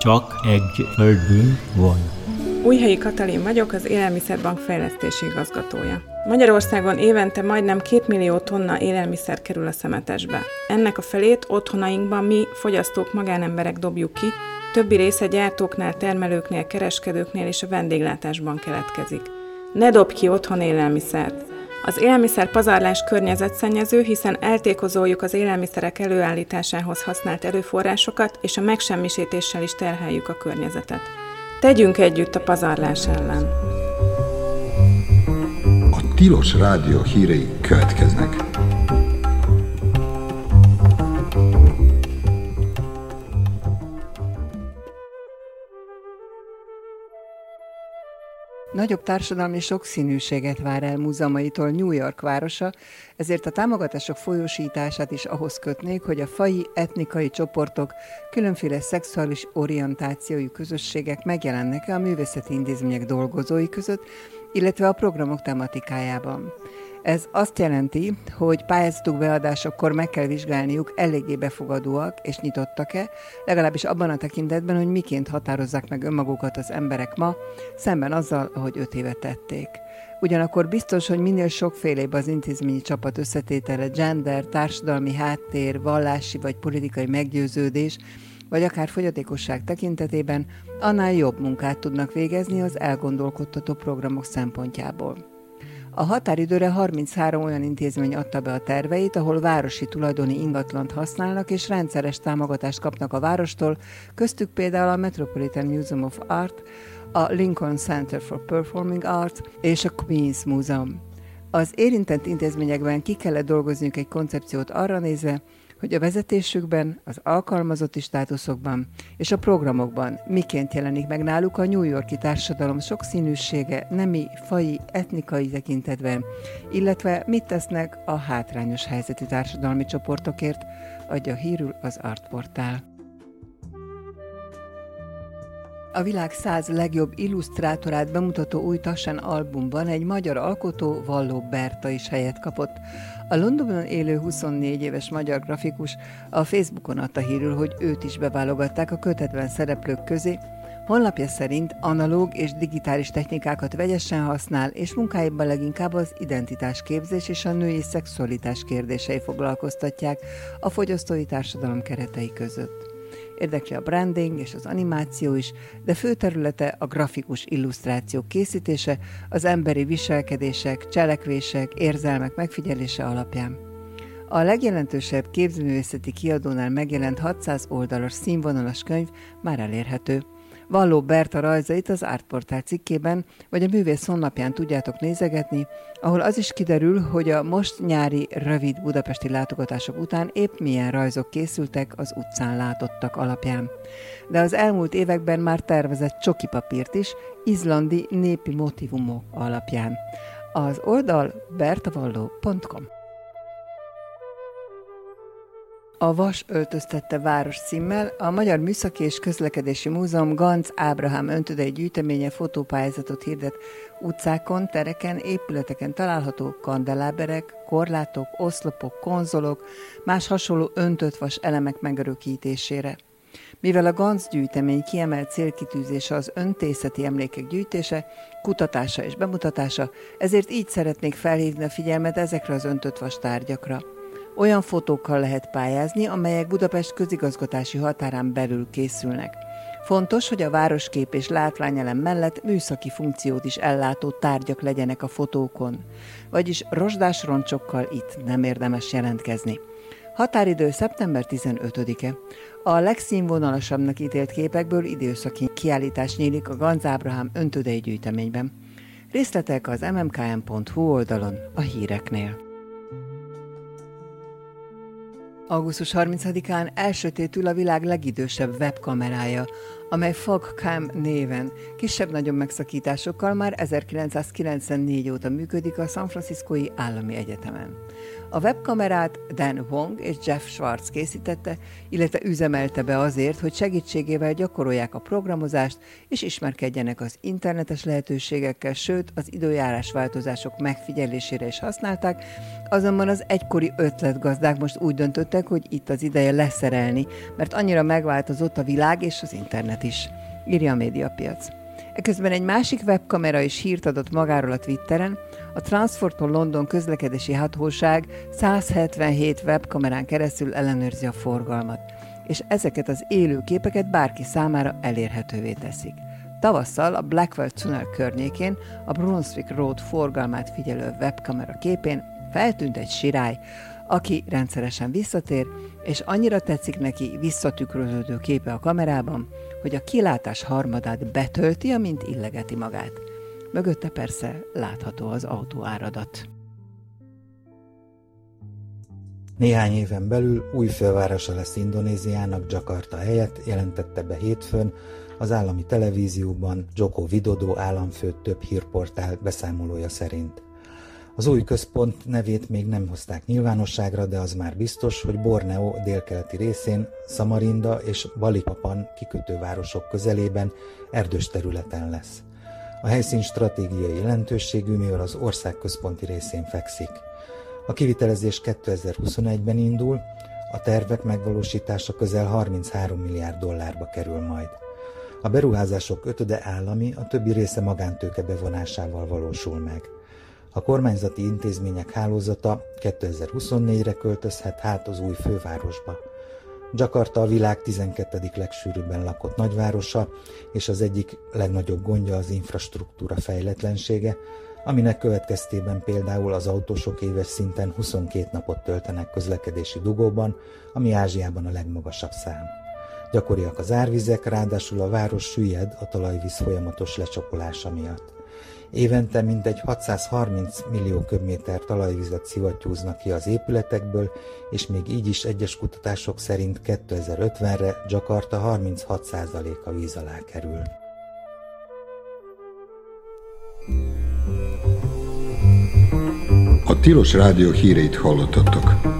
Csak egy földünk van. Újhelyi Katalin vagyok, az Élelmiszerbank fejlesztési igazgatója. Magyarországon évente majdnem 2 millió tonna élelmiszer kerül a szemetesbe. Ennek a felét otthonainkban mi, fogyasztók, magánemberek dobjuk ki, többi része gyártóknál, termelőknél, kereskedőknél és a vendéglátásban keletkezik. Ne dobj ki otthon élelmiszert! Az élelmiszer pazarlás környezetszennyező, hiszen eltékozoljuk az élelmiszerek előállításához használt erőforrásokat, és a megsemmisítéssel is terheljük a környezetet. Tegyünk együtt a pazarlás ellen! A Tilos Rádió hírei következnek. Nagyobb társadalmi sokszínűséget vár el múzeumaitól New York városa, ezért a támogatások folyósítását is ahhoz kötnék, hogy a faji, etnikai csoportok, különféle szexuális orientációjú közösségek megjelennek-e a művészeti intézmények dolgozói között, illetve a programok tematikájában. Ez azt jelenti, hogy pályázatuk beadásakor meg kell vizsgálniuk, eléggé befogadóak és nyitottak-e, legalábbis abban a tekintetben, hogy miként határozzák meg önmagukat az emberek ma, szemben azzal, ahogy 5 éve tették. Ugyanakkor biztos, hogy minél sokfélébb az intézményi csapat összetétele, gender, társadalmi háttér, vallási vagy politikai meggyőződés, vagy akár fogyatékosság tekintetében, annál jobb munkát tudnak végezni az elgondolkodtató programok szempontjából. A határidőre 33 olyan intézmény adta be a terveit, ahol városi tulajdoni ingatlant használnak és rendszeres támogatást kapnak a várostól, köztük például a Metropolitan Museum of Art, a Lincoln Center for Performing Arts és a Queen's Museum. Az érintett intézményekben ki kellett dolgozniuk egy koncepciót arra nézve, hogy a vezetésükben, az alkalmazotti státuszokban és a programokban miként jelenik meg náluk a New York-i társadalom sokszínűsége, nemi, faji, etnikai tekintetben, illetve mit tesznek a hátrányos helyzetű társadalmi csoportokért, adja hírül az Artportál. A világ 100 legjobb illusztrátorát bemutató új Tassen albumban egy magyar alkotó, Valló Berta is helyet kapott. A Londonban élő 24 éves magyar grafikus a Facebookon adta hírül, hogy őt is beválogatták a kötetben szereplők közé. Honlapja szerint analóg és digitális technikákat vegyesen használ, és munkáiban leginkább az identitásképzés és a női szexualitás kérdései foglalkoztatják a fogyasztói társadalom keretei között. Érdekli a branding és az animáció is, de fő területe a grafikus illusztrációk készítése, az emberi viselkedések, cselekvések, érzelmek megfigyelése alapján. A legjelentősebb képzőművészeti kiadónál megjelent 600 oldalas színvonalas könyv már elérhető. Valló Berta rajzait az Artportál cikkében vagy a művész honlapján tudjátok nézegetni, ahol az is kiderül, hogy a most nyári rövid budapesti látogatások után épp milyen rajzok készültek az utcán látottak alapján. De az elmúlt években már tervezett csokipapírt is, izlandi népi motívumok alapján. Az oldal bertavalló.com. A Vas öltöztette város címmel a Magyar Műszaki és Közlekedési Múzeum Ganz Ábrahám öntudei gyűjteménye fotópályázatot hirdet utcákon, tereken, épületeken található kandeláberek, korlátok, oszlopok, konzolok, más hasonló öntött vas elemek megörökítésére. Mivel a Ganz gyűjtemény kiemelt célkitűzése az öntészeti emlékek gyűjtése, kutatása és bemutatása, ezért így szeretnék felhívni a figyelmet ezekre az öntött vas tárgyakra. Olyan fotókkal lehet pályázni, amelyek Budapest közigazgatási határán belül készülnek. Fontos, hogy a városkép és látványelem mellett műszaki funkciót is ellátó tárgyak legyenek a fotókon. Vagyis rozsdás roncsokkal itt nem érdemes jelentkezni. Határidő szeptember 15-e. A legszínvonalasabbnak ítélt képekből időszaki kiállítás nyílik a Ganz Ábrahám öntudei gyűjteményben. Részletek az mmkm.hu oldalon a híreknél. Augusztus 30-án elsötétül a világ legidősebb webkamerája, amely FogCam néven kisebb-nagyobb megszakításokkal már 1994 óta működik a San Franciscói Állami Egyetemen. A webkamerát Dan Wong és Jeff Schwartz készítette, illetve üzemelte be azért, hogy segítségével gyakorolják a programozást és ismerkedjenek az internetes lehetőségekkel, sőt az időjárás változások megfigyelésére is használták, azonban az egykori ötletgazdák most úgy döntöttek, hogy itt az ideje leszerelni, mert annyira megváltozott a világ és az internet is, írja a Médiapiac. Eközben egy másik webkamera is hírt adott magáról a Twitteren. A Transport for London közlekedési hatóság 177 webkamerán keresztül ellenőrzi a forgalmat, és ezeket az élő képeket bárki számára elérhetővé teszik. Tavasszal a Blackwell Tunnel környékén a Brunswick Road forgalmát figyelő webkamera képén feltűnt egy sirály, aki rendszeresen visszatér, és annyira tetszik neki visszatükröződő képe a kamerában, hogy a kilátás harmadát betölti, amint illegeti magát. Mögötte persze látható az autóáradat. Néhány éven belül új fővárosa lesz Indonéziának Jakarta helyett, jelentette be hétfőn az állami televízióban Joko Widodo államfő több hírportál beszámolója szerint. Az új központ nevét még nem hozták nyilvánosságra, de az már biztos, hogy Borneo délkeleti részén, Samarinda és Balikpapan kikötővárosok közelében erdős területen lesz. A helyszín stratégiai jelentőségű, mivel az ország központi részén fekszik. A kivitelezés 2021-ben indul, a tervek megvalósítása közel 33 milliárd dollárba kerül majd. A beruházások ötöde állami, a többi része magántőke bevonásával valósul meg. A kormányzati intézmények hálózata 2024-re költözhet hát az új fővárosba. Jakarta a világ 12. legsűrűbben lakott nagyvárosa, és az egyik legnagyobb gondja az infrastruktúra fejletlensége, aminek következtében például az autósok éves szinten 22 napot töltenek közlekedési dugóban, ami Ázsiában a legmagasabb szám. Gyakoriak az árvizek, ráadásul a város süllyed a talajvíz folyamatos lecsapolása miatt. Évente mintegy 630 millió köbméter talajvizet szivattyúznak ki az épületekből, és még így is egyes kutatások szerint 2050-re Jakarta 36%-a víz alá kerül. A Tilos Rádió híreit hallottatok.